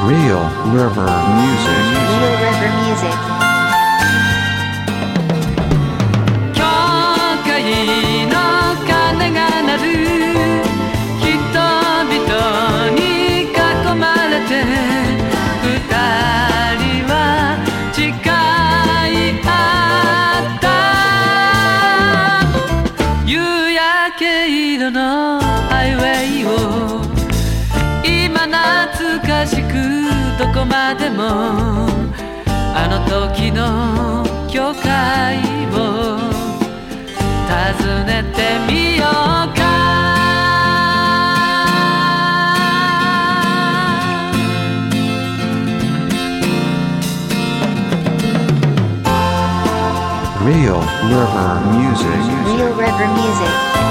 Real River Music. Real River Music. 教会の鐘が鳴る人々に囲まれて二人は誓い合った夕焼け色のハイウェイを今懐かしくどこまでもあの時の教会を訪ねてみようか Real River Music. Real River Music.